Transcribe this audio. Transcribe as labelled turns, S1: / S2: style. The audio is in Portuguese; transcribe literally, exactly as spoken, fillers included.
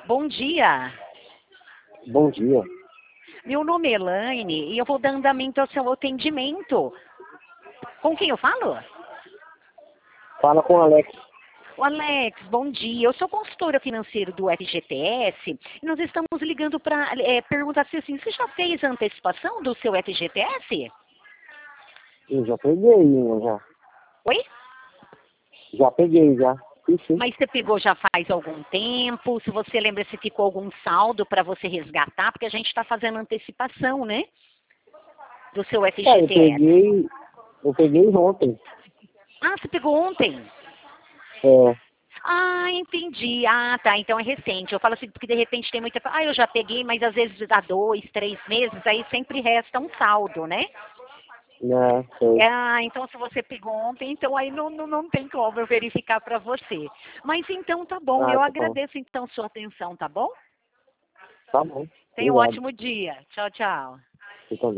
S1: Bom dia.
S2: Bom dia.
S1: Meu nome é Elaine e eu vou dar andamento ao seu atendimento. Com quem eu falo?
S2: Fala com o Alex.
S1: O Alex, bom dia. Eu sou consultora financeira do F G T S e nós estamos ligando para é, perguntar se assim, você já fez a antecipação do seu F G T S?
S2: Eu já peguei uma já.
S1: Oi?
S2: Já peguei, já. Sim, sim.
S1: Mas você pegou já faz algum tempo? Se você lembra se ficou algum saldo para você resgatar, porque a gente está fazendo antecipação, né? Do seu
S2: É, eu
S1: F G T S.
S2: peguei. Eu peguei ontem.
S1: Ah, você pegou ontem?
S2: É.
S1: Ah, entendi. Ah, tá. Então é recente. Eu falo assim, porque de repente tem muita. Ah, eu já peguei, mas às vezes dá dois, três meses, aí sempre resta um saldo, né?
S2: Né, sei.
S1: Ah, então se você pegou ontem, então aí não, não, não tem como eu verificar para você. Mas então tá bom.
S2: Ah,
S1: Eu
S2: tá bom.
S1: agradeço então sua atenção, tá bom?
S2: Tá bom.
S1: Tenha um
S2: Obrigado.
S1: ótimo dia. Tchau, tchau.
S2: Você também.